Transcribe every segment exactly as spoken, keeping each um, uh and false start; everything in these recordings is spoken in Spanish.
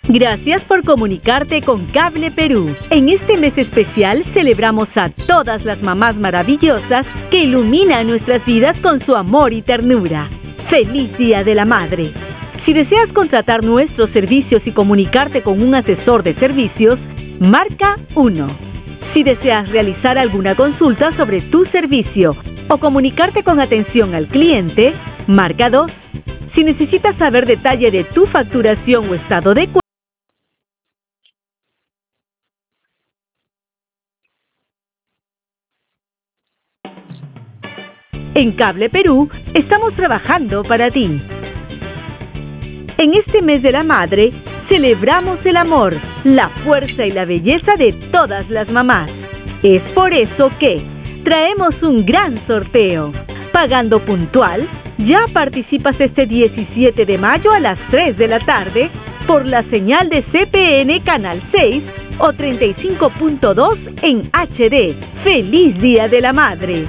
Gracias por comunicarte con Cable Perú. En este mes especial celebramos a todas las mamás maravillosas que iluminan nuestras vidas con su amor y ternura. ¡Feliz Día de la Madre! Si deseas contratar nuestros servicios y comunicarte con un asesor de servicios, marca uno. Si deseas realizar alguna consulta sobre tu servicio o comunicarte con atención al cliente, marca dos. Si necesitas saber detalle de tu facturación o estado de cuenta, en Cable Perú estamos trabajando para ti. En este mes de la madre, celebramos el amor, la fuerza y la belleza de todas las mamás. Es por eso que traemos un gran sorteo. Pagando puntual, ya participas este diecisiete de mayo a las tres de la tarde por la señal de C P N Canal seis o treinta y cinco punto dos en H D. ¡Feliz Día de la Madre!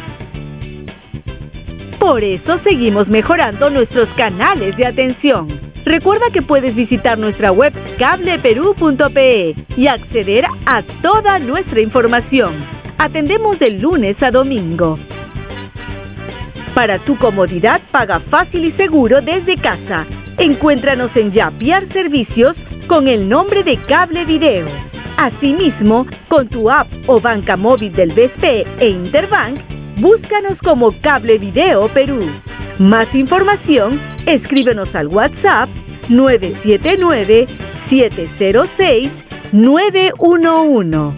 Por eso seguimos mejorando nuestros canales de atención. Recuerda que puedes visitar nuestra web cable perú punto pe y acceder a toda nuestra información. Atendemos de lunes a domingo. Para tu comodidad, paga fácil y seguro desde casa. Encuéntranos en Yapiar Servicios con el nombre de Cable Video. Asimismo, con tu app o banca móvil del B S P e Interbank, búscanos como Cable Video Perú. Más información, escríbenos al WhatsApp nueve siete nueve, siete cero seis, nueve uno uno.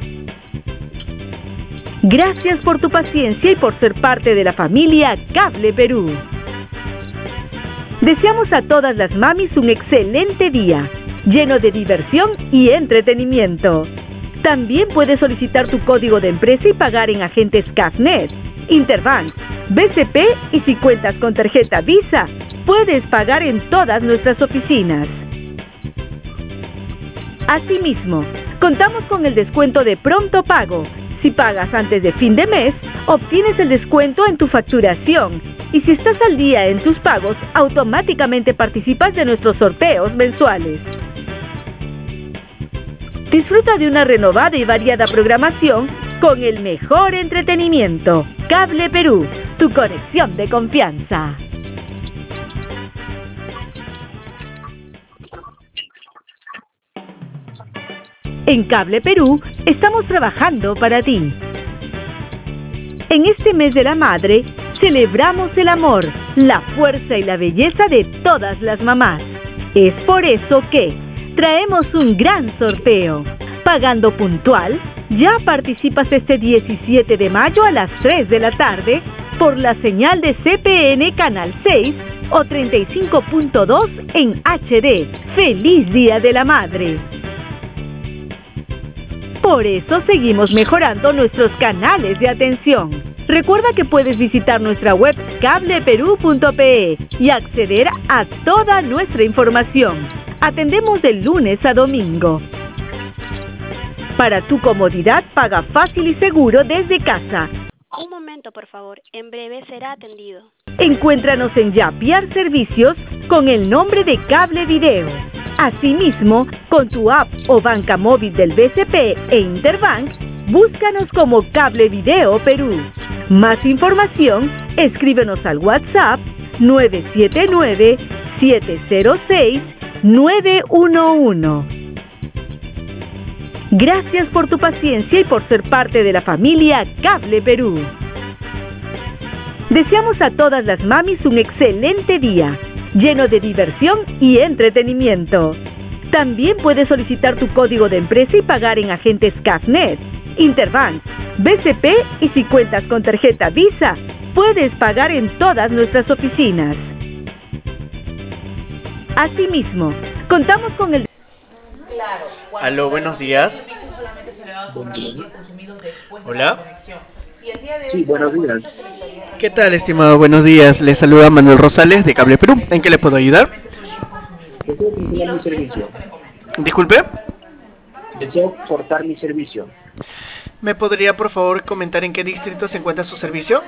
Gracias por tu paciencia y por ser parte de la familia Cable Perú. Deseamos a todas las mamis un excelente día, lleno de diversión y entretenimiento. También puedes solicitar tu código de empresa y pagar en agentes CAFNet, Interbank, B C P y si cuentas con tarjeta Visa, puedes pagar en todas nuestras oficinas. Asimismo, contamos con el descuento de pronto pago. Si pagas antes de fin de mes, obtienes el descuento en tu facturación. Y si estás al día en tus pagos, automáticamente participas de nuestros sorteos mensuales. Disfruta de una renovada y variada programación con el mejor entretenimiento. Cable Perú, tu conexión de confianza. En Cable Perú estamos trabajando para ti. En este mes de la madre, celebramos el amor, la fuerza y la belleza de todas las mamás. Es por eso que traemos un gran sorteo. Pagando puntual, ya participas este diecisiete de mayo a las tres de la tarde por la señal de C P N Canal seis o treinta y cinco punto dos en H D. ¡Feliz Día de la Madre! Por eso seguimos mejorando nuestros canales de atención. Recuerda que puedes visitar nuestra web cable perú punto pe y acceder a toda nuestra información. Atendemos de lunes a domingo. Para tu comodidad, paga fácil y seguro desde casa. Un momento, por favor. En breve será atendido. Encuéntranos en Yapiar Servicios con el nombre de Cable Video. Asimismo, con tu app o banca móvil del B C P e Interbank, búscanos como Cable Video Perú. Más información, escríbenos al WhatsApp nueve siete nueve, siete cero seis, nueve uno uno. Gracias por tu paciencia y por ser parte de la familia Cable Perú. Deseamos a todas las mamis un excelente día, lleno de diversión y entretenimiento. También puedes solicitar tu código de empresa y pagar en agentes CAFNet, Interbank, B C P y si cuentas con tarjeta Visa, puedes pagar en todas nuestras oficinas. Asimismo, contamos con el... Aló, buenos días. Hola. Sí, buenos días. ¿Qué tal, estimado? Buenos días. Le saluda Manuel Rosales de Cable Perú. ¿En qué le puedo ayudar? Deseo cortar mi servicio. Disculpe. Deseo cortar mi servicio. ¿Me podría, por favor, comentar en qué distrito se encuentra su servicio?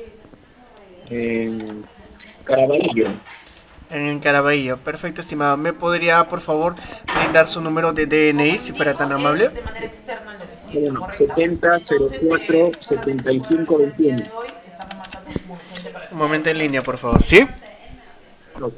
En Caraballo. En Caraballo. Perfecto, estimado. ¿Me podría, por favor, brindar su número de D N I, si fuera tan amable? Bueno, setenta cero cuatro setenta y cinco veintiuno. Un momento en línea, por favor. ¿Sí? Ok.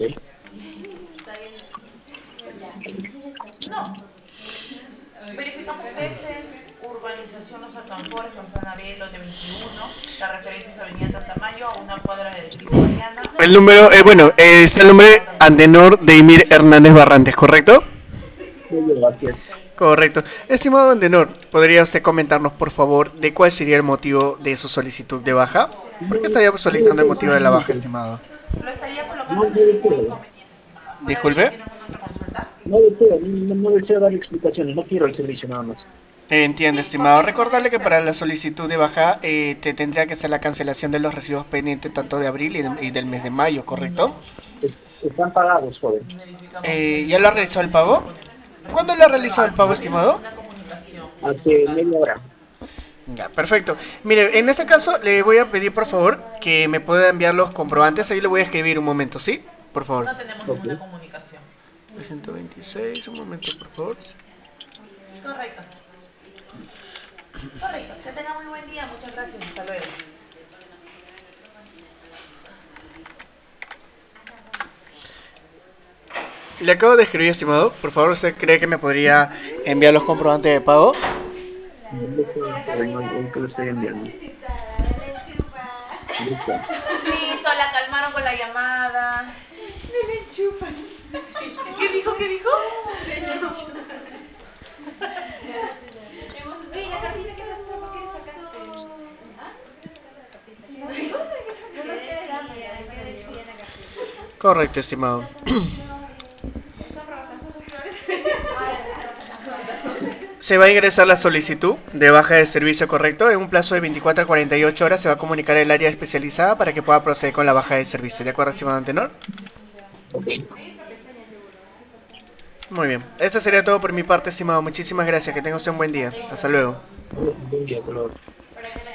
Verificamos fechas, urbanización Los Alcanfores, Manzana B, lote veintiuno, la referencia es Avenida Tantamayo, a una cuadra del Cristo Mariana. El número, eh, bueno, eh, es el nombre Andenor Deimir Hernández Barrantes, ¿correcto? Muy bien, gracias. Correcto. Estimado Andenor, ¿podría usted comentarnos, por favor, de cuál sería el motivo de su solicitud de baja? ¿Por qué estaría solicitando el motivo de la baja, estimado? Lo estaría No, colocando no deseo. Disculpe. No deseo, no, no deseo dar explicaciones, no quiero el servicio nada más. Entiendo, estimado. Recordarle que para la solicitud de baja eh, te tendría que hacer la cancelación de los recibos pendientes tanto de abril y, de- y del mes de mayo, ¿correcto? Es- Están pagados, joven. Eh, ¿Ya lo ha realizado el pago? ¿Cuándo le ha realizado el pago, estimado? Hace media hora. Ya, perfecto. Mire, en este caso le voy a pedir, por favor, que me pueda enviar los comprobantes. Ahí le voy a escribir un momento, ¿sí? Por favor. no tenemos Ok. ninguna comunicación. ciento veintiséis, un momento, por favor. Correcto. Correcto. Que tenga muy buen día. Muchas gracias. Hasta luego. Le acabo de escribir, estimado. Por favor, ¿usted cree que me podría enviar los comprobantes de pago? No deseo, joven, hoy, hoy que lo estoy enviando. Listo. Listo, la calmaron con la llamada. Me le enchufan. ¿Qué dijo? ¿Qué dijo? Oye, la cartita que pasó, ¿por qué le sacaste? Correcto, estimado. Se va a ingresar la solicitud de baja de servicio, correcto. En un plazo de veinticuatro a cuarenta y ocho horas se va a comunicar el área especializada para que pueda proceder con la baja de servicio. ¿De acuerdo, estimado Antenor? Ok. Muy bien. Eso sería todo por mi parte, estimado. Muchísimas gracias. Que tenga usted un buen día. Hasta luego. Buen día, hasta luego.